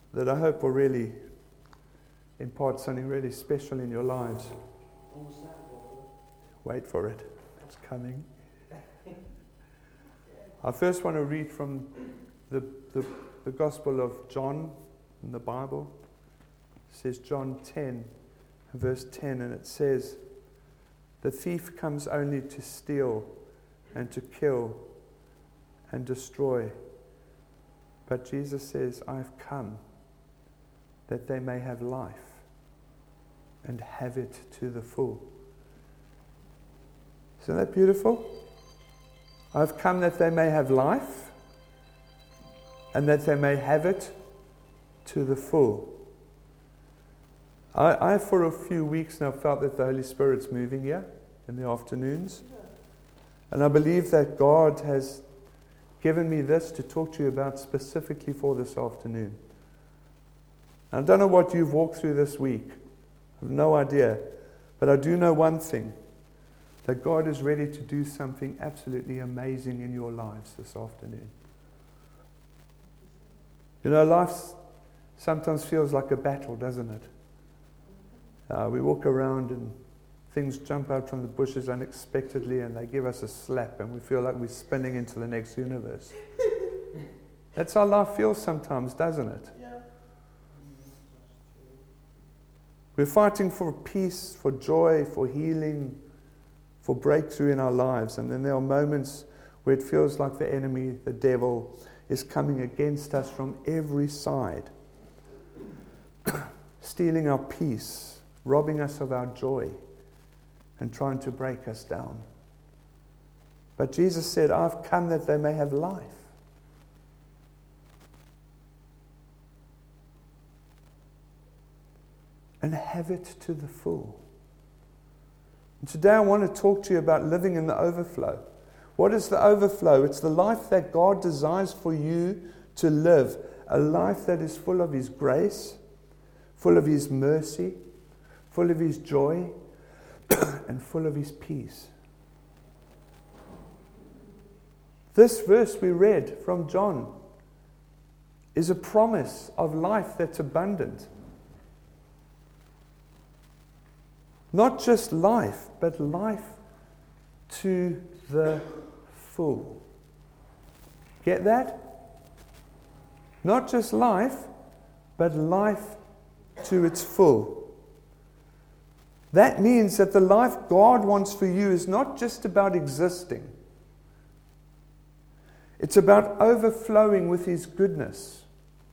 that I hope will really impart something really special in your lives. Wait for it. It's coming. I first want to read from the Gospel of John in the Bible. It says John 10, verse 10, and it says, "The thief comes only to steal and to kill and destroy. But Jesus says, I've come that they may have life and have it to the full." Isn't that beautiful? I've come that they may have life and that they may have it to the full. I for a few weeks now felt that the Holy Spirit's moving here in the afternoons. And I believe that God has given me this to talk to you about specifically for this afternoon. I don't know what you've walked through this week. I have no idea. But I do know one thing, that God is ready to do something absolutely amazing in your lives this afternoon. You know, life sometimes feels like a battle, doesn't it? We walk around and things jump out from the bushes unexpectedly and they give us a slap and we feel like we're spinning into the next universe. That's how life feels sometimes, doesn't it? Yeah. We're fighting for peace, for joy, for healing, for breakthrough in our lives. And then there are moments where it feels like the enemy, the devil, is coming against us from every side, stealing our peace, robbing us of our joy, and trying to break us down. But Jesus said, I've come that they may have life. And have it to the full. And today I want to talk to you about living in the overflow. What is the overflow? It's the life that God desires for you to live. A life that is full of His grace, full of His mercy, full of His joy, and full of His peace. This verse we read from John is a promise of life that's abundant. Not just life, but life to the full. Get that? Not just life, but life to its full. That means that the life God wants for you is not just about existing. It's about overflowing with His goodness.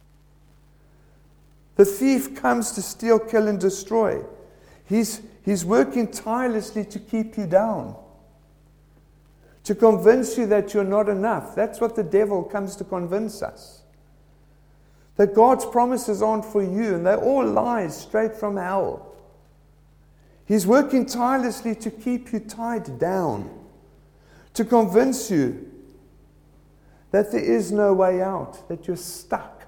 The thief comes to steal, kill, and destroy. He's working tirelessly to keep you down, to convince you that you're not enough. That's what the devil comes to convince us. That God's promises aren't for you, and they're all lies straight from hell. He's working tirelessly to keep you tied down, to convince you that there is no way out, that you're stuck.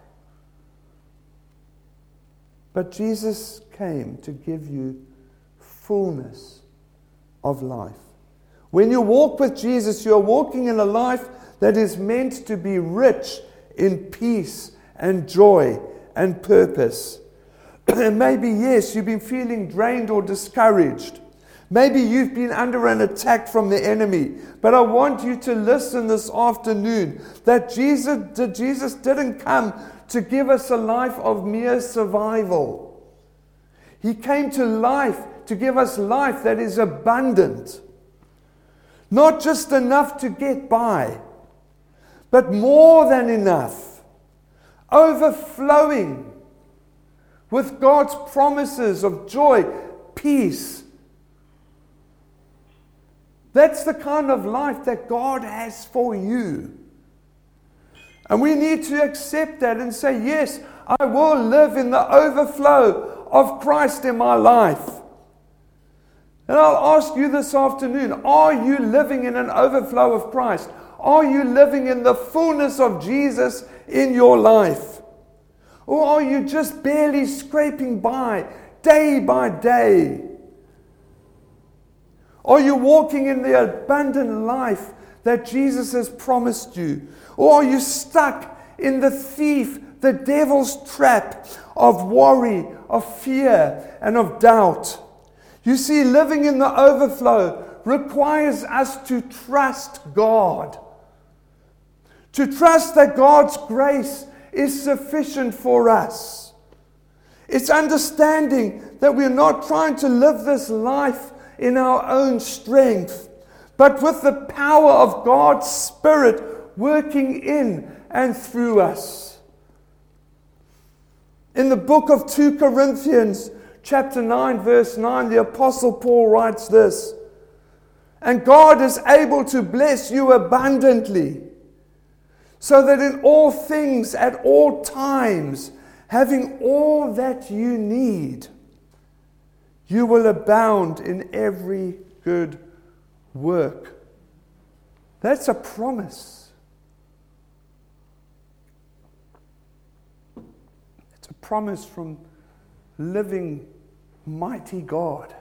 But Jesus came to give you fullness of life. When you walk with Jesus, you are walking in a life that is meant to be rich in peace and joy and purpose. And maybe, yes, you've been feeling drained or discouraged. Maybe you've been under an attack from the enemy. But I want you to listen this afternoon that Jesus didn't come to give us a life of mere survival. He came to give us life that is abundant. Not just enough to get by, but more than enough. Overflowing with God's promises of joy, peace. That's the kind of life that God has for you. And we need to accept that and say, yes, I will live in the overflow of Christ in my life. And I'll ask you this afternoon, are you living in an overflow of Christ? Are you living in the fullness of Jesus in your life? Or are you just barely scraping by, day by day? Are you walking in the abundant life that Jesus has promised you? Or are you stuck in the thief the devil's trap of worry, of fear, and of doubt. You see, living in the overflow requires us to trust God. To trust that God's grace is sufficient for us. It's understanding that we're not trying to live this life in our own strength, but with the power of God's Spirit working in and through us. In the book of 2 Corinthians, chapter 9, verse 9, the Apostle Paul writes this, "And God is able to bless you abundantly, so that in all things, at all times, having all that you need, you will abound in every good work." That's a promise. It's a promise from living mighty God.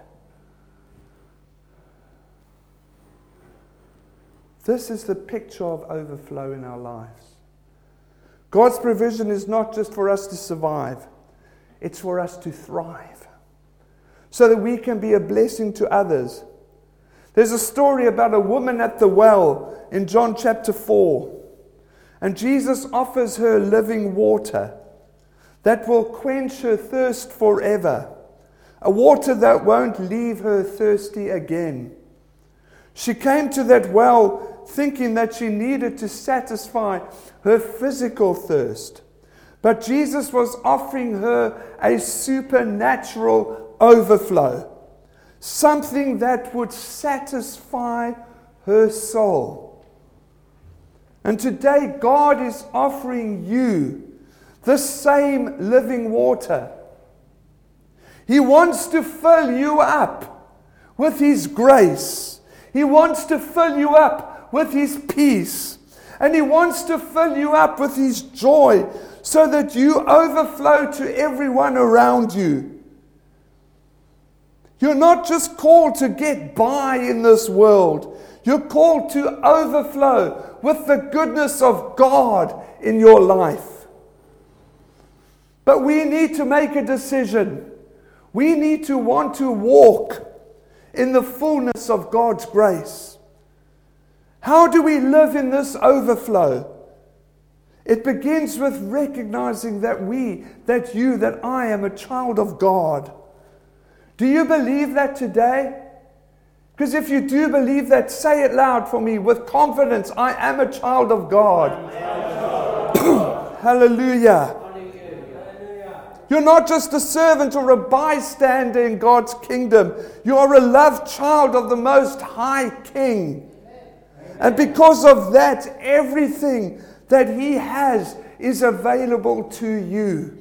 This is the picture of overflow in our lives. God's provision is not just for us to survive, it's for us to thrive, so that we can be a blessing to others. There's a story about a woman at the well in John chapter 4. And Jesus offers her living water that will quench her thirst forever. A water that won't leave her thirsty again. She came to that well thinking that she needed to satisfy her physical thirst. But Jesus was offering her a supernatural overflow. Something that would satisfy her soul. And today God is offering you the same living water. He wants to fill you up with His grace. He wants to fill you up with His peace. And He wants to fill you up with His joy so that you overflow to everyone around you. You're not just called to get by in this world. You're called to overflow with the goodness of God in your life. But we need to make a decision. We need to want to walk in the fullness of God's grace. How do we live in this overflow? It begins with recognizing that I am a child of God. Do you believe that today? Because if you do believe that, say it loud for me with confidence. I am a child of God. Hallelujah. You're not just a servant or a bystander in God's kingdom. You are a loved child of the Most High King. And because of that, everything that He has is available to you.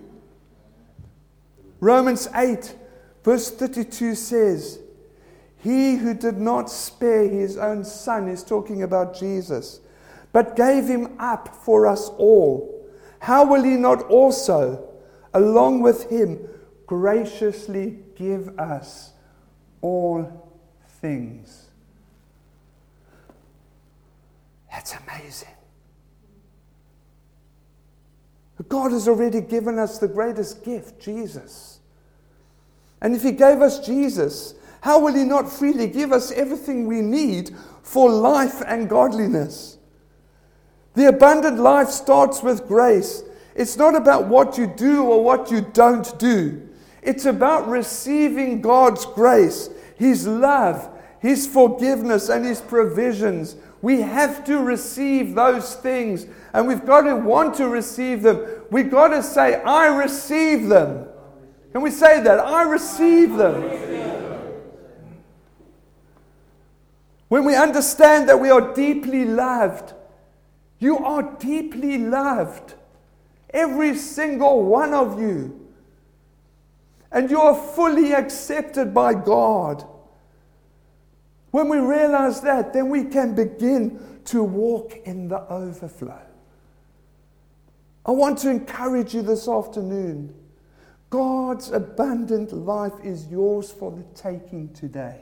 Romans 8 verse 32 says, "He who did not spare His own Son," is talking about Jesus, "but gave Him up for us all, how will He not also, along with Him, graciously give us all things?" That's amazing. God has already given us the greatest gift, Jesus. And if He gave us Jesus, how will He not freely give us everything we need for life and godliness? The abundant life starts with grace. It's not about what you do or what you don't do. It's about receiving God's grace, His love, His forgiveness, and His provisions. We have to receive those things, and we've got to want to receive them. We've got to say, I receive them. Can we say that? I receive them. When we understand that we are deeply loved, you are deeply loved. Every single one of you. And you are fully accepted by God. When we realize that, then we can begin to walk in the overflow. I want to encourage you this afternoon. God's abundant life is yours for the taking today.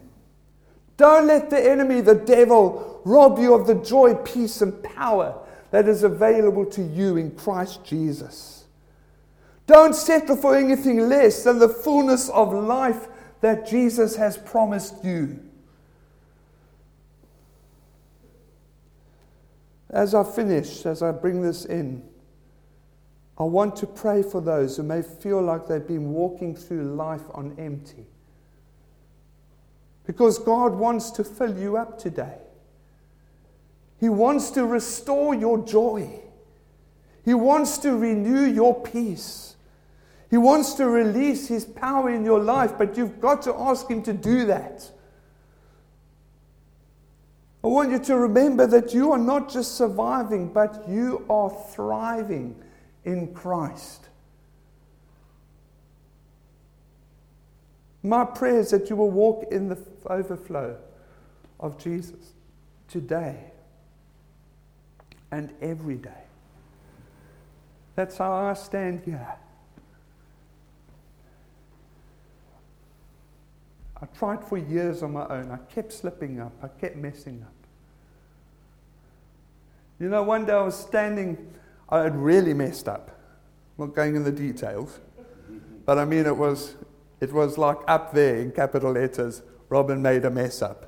Don't let the enemy, the devil, rob you of the joy, peace, and power that is available to you in Christ Jesus. Don't settle for anything less than the fullness of life that Jesus has promised you. As I finish, as I bring this in, I want to pray for those who may feel like they've been walking through life on empty. Because God wants to fill you up today. He wants to restore your joy. He wants to renew your peace. He wants to release His power in your life, but you've got to ask Him to do that. I want you to remember that you are not just surviving, but you are thriving in Christ. My prayer is that you will walk in the overflow of Jesus today and every day. That's how I stand here. I tried for years on my own. I kept slipping up. I kept messing up. You know, one day I was standing, I had really messed up. I'm not going in the details. But I mean, it was like up there in capital letters, Robin made a mess up.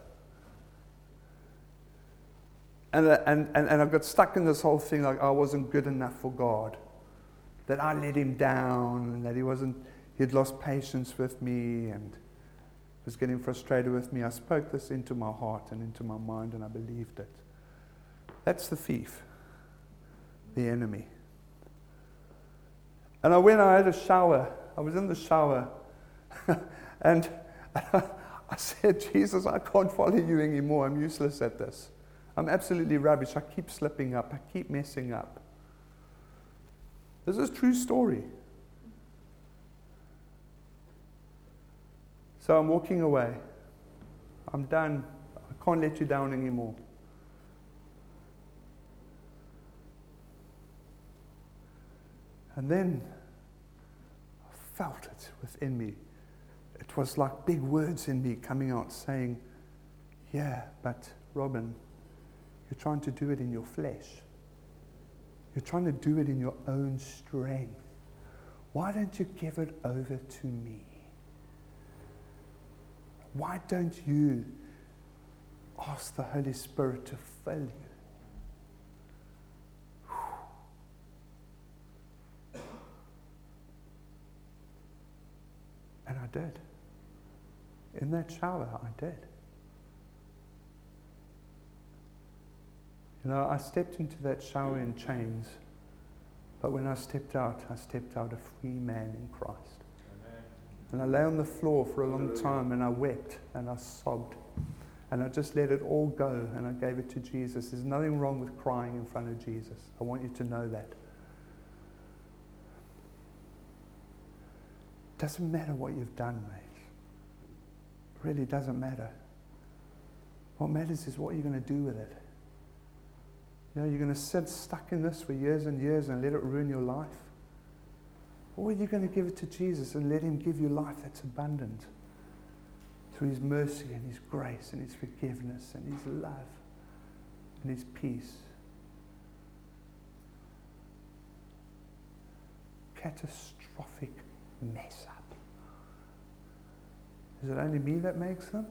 And I got stuck in this whole thing like I wasn't good enough for God. That I let Him down, and that He'd lost patience with me and was getting frustrated with me. I spoke this into my heart and into my mind, and I believed it. That's the thief, the enemy. And I had a shower. I was in the shower, and I said, Jesus, I can't follow you anymore. I'm useless at this. I'm absolutely rubbish. I keep slipping up. I keep messing up. This is a true story. So I'm walking away. I'm done. I can't let you down anymore. And then I felt it within me. It was like big words in me coming out saying, yeah, but Robin, you're trying to do it in your flesh. You're trying to do it in your own strength. Why don't you give it over to me? Why don't you ask the Holy Spirit to fill you? And I did. In that shower, I did. You know, I stepped into that shower in chains, but when I stepped out a free man in Christ. Amen. And I lay on the floor for a long time, and I wept, and I sobbed, and I just let it all go, and I gave it to Jesus. There's nothing wrong with crying in front of Jesus. I want you to know that. It doesn't matter what you've done, mate. It really doesn't matter. What matters is what you're going to do with it. You know, you're going to sit stuck in this for years and years and let it ruin your life? Or are you going to give it to Jesus and let Him give you life that's abundant through His mercy and His grace and His forgiveness and His love and His peace? Catastrophic mess up. Is it only me that makes them?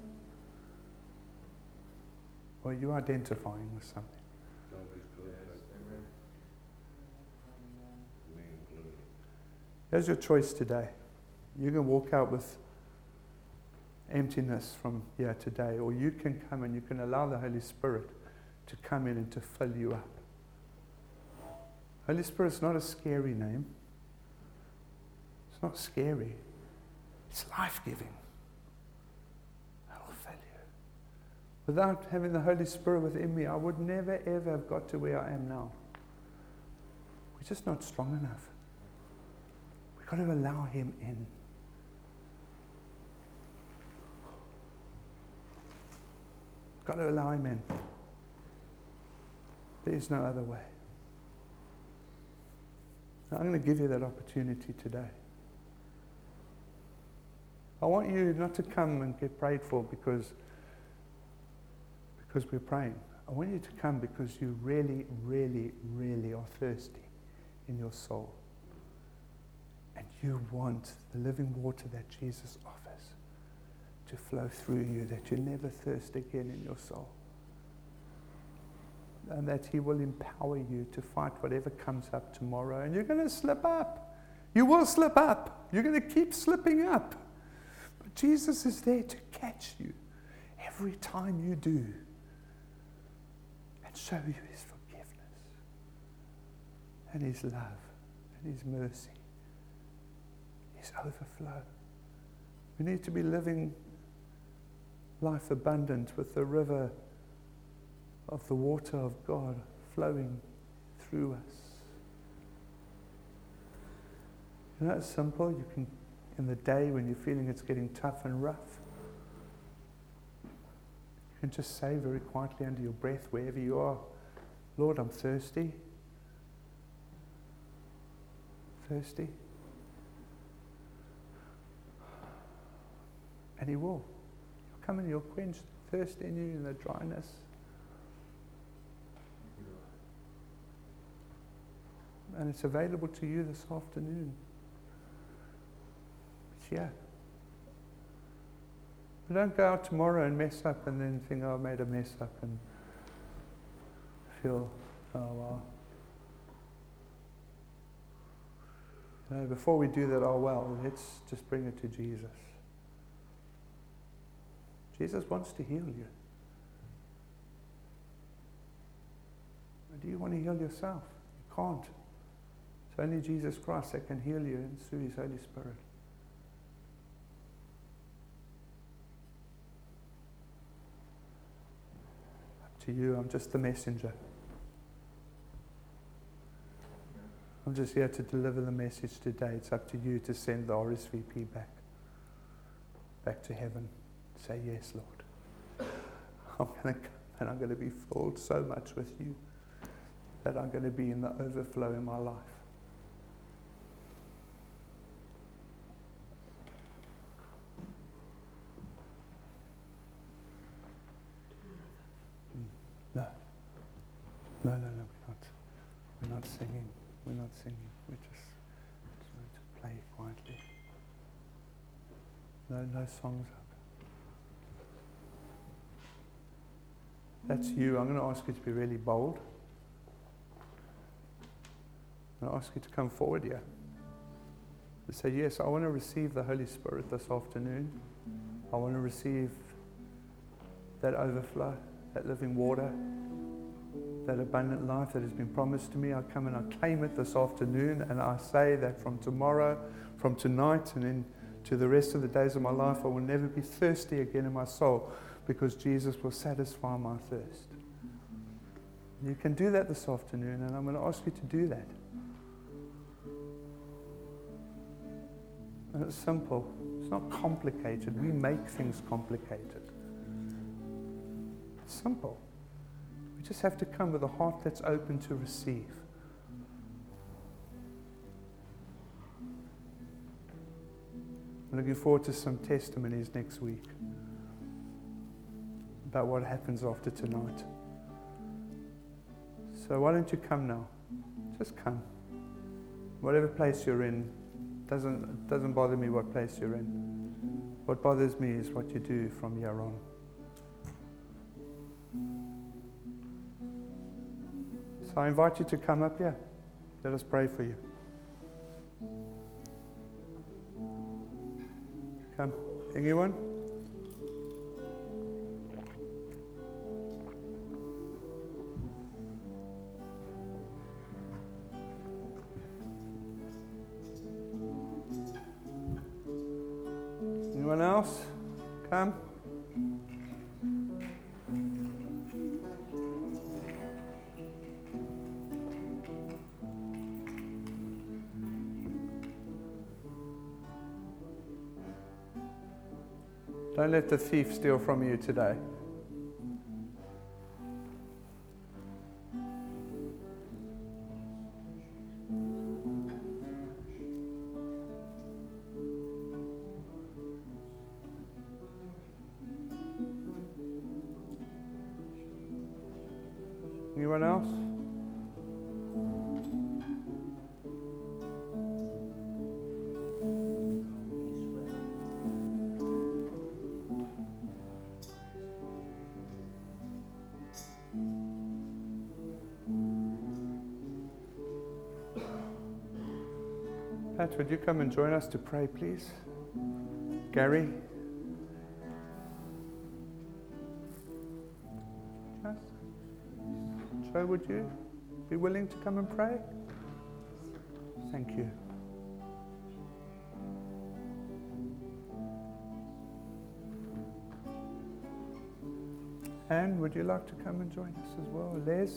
Or are you identifying with something? There's your choice today. You can walk out with emptiness from here today, or you can come and you can allow the Holy Spirit to come in and to fill you up. Holy Spirit's not a scary name. It's not scary. It's life-giving. It'll fill you. Without having the Holy Spirit within me, I would never, ever have got to where I am now. We're just not strong enough. We've got to allow Him in. Got to allow Him in. There is no other way. Now, I'm going to give you that opportunity today. I want you not to come and get prayed for because we're praying. I I want you to come because you really, really, really are thirsty in your soul. And you want the living water that Jesus offers to flow through you, that you never thirst again in your soul. And that He will empower you to fight whatever comes up tomorrow. And you're going to slip up. You will slip up. You're going to keep slipping up. But Jesus is there to catch you every time you do and show you His forgiveness and His love and His mercy, His overflow. We need to be living life abundant with the river of the water of God flowing through us. You know, it's simple. You can, in the day when you're feeling it's getting tough and rough, you can just say very quietly under your breath, wherever you are, Lord, I'm thirsty. Thirsty. And He will. He'll come and He'll quench the thirst in you and the dryness. And it's available to you this afternoon. It's here. But don't go out tomorrow and mess up and then think, oh, I made a mess up and feel, oh, well. You know, before we do that, oh, well, let's just bring it to Jesus. Jesus wants to heal you. Do you want to heal yourself? You can't. It's only Jesus Christ that can heal you and through His Holy Spirit. Up to you. I'm just the messenger. I'm just here to deliver the message today. It's up to you to send the RSVP back to heaven. Say, yes, Lord. I'm going to come and I'm going to be filled so much with you that I'm going to be in the overflow in my life. No, we're not singing. We're not singing. We're just going to play quietly. No songs up. That's you. I'm going to ask you to be really bold. I'm going to ask you to come forward here. To say, yes, I want to receive the Holy Spirit this afternoon. I want to receive that overflow, that living water, that abundant life that has been promised to me. I come and I claim it this afternoon, and I say that from tomorrow, from tonight, and into the rest of the days of my life, I will never be thirsty again in my soul, because Jesus will satisfy my thirst. You can do that this afternoon, and I'm going to ask you to do that. And it's simple. It's not complicated. We make things complicated. It's simple. We just have to come with a heart that's open to receive. I'm looking forward to some testimonies next week about what happens after tonight. So why don't you come now? Just come. Whatever place you're in, doesn't bother me what place you're in. What bothers me is what you do from here on. So I invite you to come up here. Let us pray for you. Come. Anyone? Anyone else? Come. Don't let the thief steal from you today. Anyone else? Pat, would you come and join us to pray, please? Gary? Joe, would you be willing to come and pray? Thank you. Anne, would you like to come and join us as well? Les?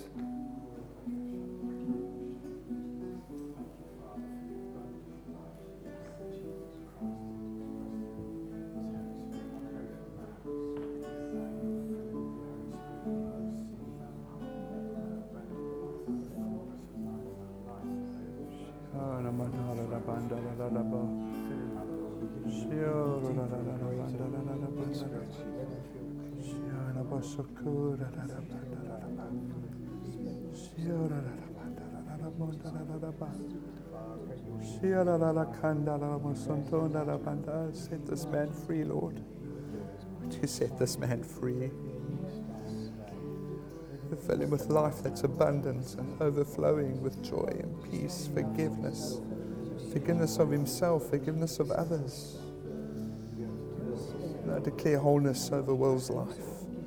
Set this man free, Lord. Would you set this man free? Fill him with life that's abundant and overflowing with joy and peace, forgiveness of himself, forgiveness of others. I declare wholeness over Will's life.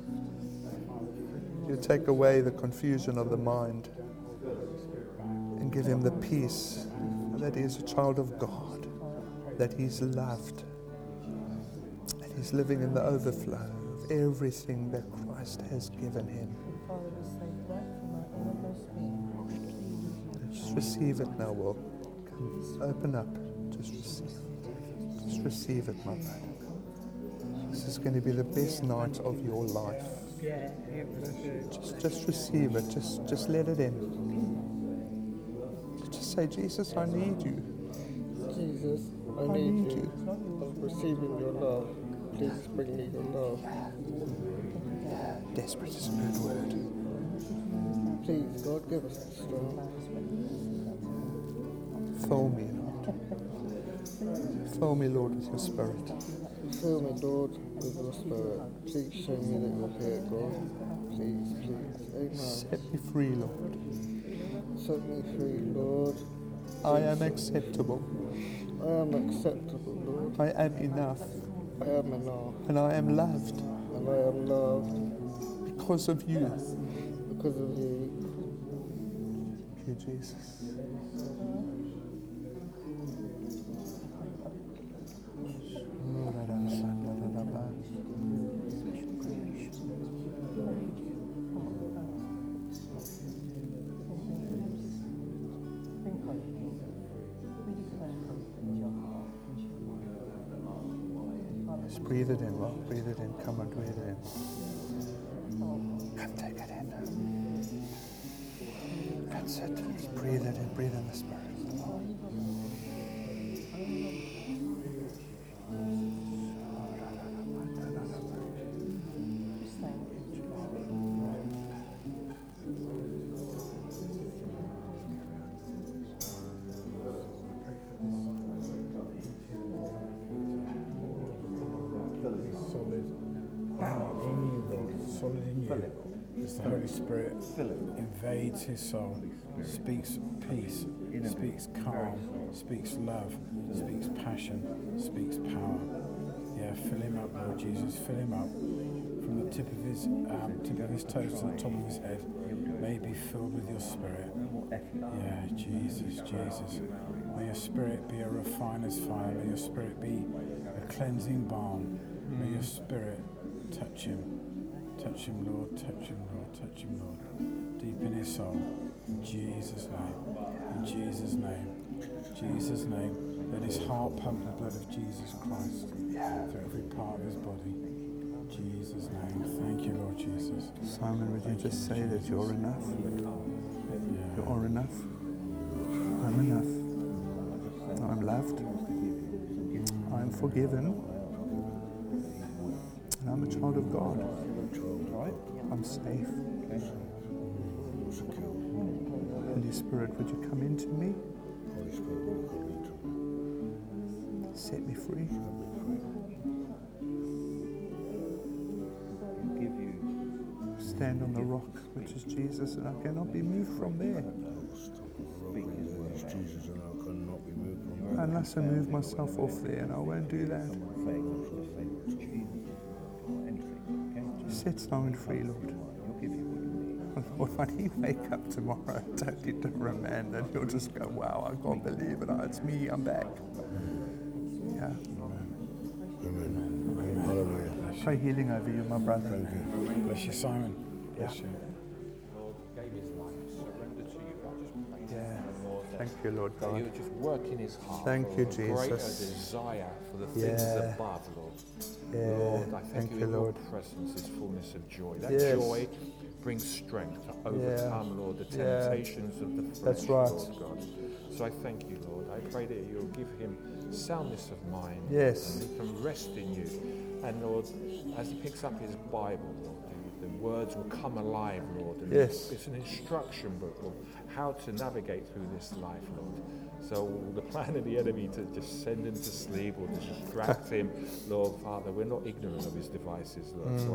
You take away the confusion of the mind and give him the peace that he is a child of God, that he's loved, and he's living in the overflow of everything that Christ has given him. Just receive it now, Will. Come, open up. Just receive it. Just receive it, my brother. This is going to be the best night of your life. Just receive it. Just let it in. Just say, Jesus, I need you. Jesus, I need you. I'm receiving your love. Please bring me your love. Desperate is a good word. Please, God, give us the strength. Fill me, Lord. Fill me, Lord, with your spirit. Fill me, Lord, with your spirit. Please show me that you're here, God. Please, please. Amen. Set me free, Lord. Set me free, Lord. I am acceptable. I am acceptable, Lord. I am enough. I am enough. And I am loved. And I am loved. Because of you. Because of you. Thank you, Jesus. Just breathe it in, Lord. Breathe it in. Come on, breathe it in. Come, take it in. That's it. Just breathe it in. Breathe in the Spirit. Solid in you. As the Holy Spirit invades his soul, speaks peace, speaks calm, speaks love, speaks passion, speaks power. Yeah, fill him up, Lord Jesus. Fill him up from the tip of his toes to the top of his head. May he be filled with your Spirit. Yeah, Jesus, Jesus. May your Spirit be a refiner's fire. May your Spirit be a cleansing balm. May your Spirit touch him. Touch him, Lord, touch him, Lord, touch him, Lord. Deep in his soul. In Jesus' name. In Jesus' name. Jesus' name. Let his heart pump the blood of Jesus Christ through every part of his body. In Jesus' name. Thank you, Lord Jesus. Simon, would you just say that you're enough? You are enough. I'm enough. I'm loved. I'm forgiven. And I'm a child of God. I'm safe. secure. Holy Spirit, would you come into me? Holy Spirit, will you come into me? Set me free. Set me free. Stand on the rock, which is Jesus, and I cannot be moved from there. I'll stop on the rock where is Jesus, and I cannot be moved from there. Unless I move myself off there, and I won't do that. Set Simon free, Lord. Lord, when he wake up tomorrow, totally different man, then he'll just go, wow, I can't believe it. It's me, I'm back. Yeah. Amen. Hallelujah. Pray healing over you, my brother. Thank you. Bless you, Simon. Bless you. Yeah. Thank you, Lord That God. you would just work in his heart. Thank Lord, you, a greater Jesus. desire for the things Yeah. above, Lord. Yeah. Lord, I Thank thank you you, in Lord. your presence is fullness of joy. That Yes. joy brings strength to overcome, Lord, the Yeah. temptations of the flesh, That's right. Lord God. So I thank you, Lord. I pray that you'll give him soundness of mind. Yes. And he can rest in you. And Lord, as he picks up his Bible, Lord, the words will come alive, Lord. And Yes. it's an instruction book of how to navigate through this life, Lord. So the plan of the enemy to just send him to sleep or to distract him, Lord, Father, we're not ignorant of his devices, Lord. So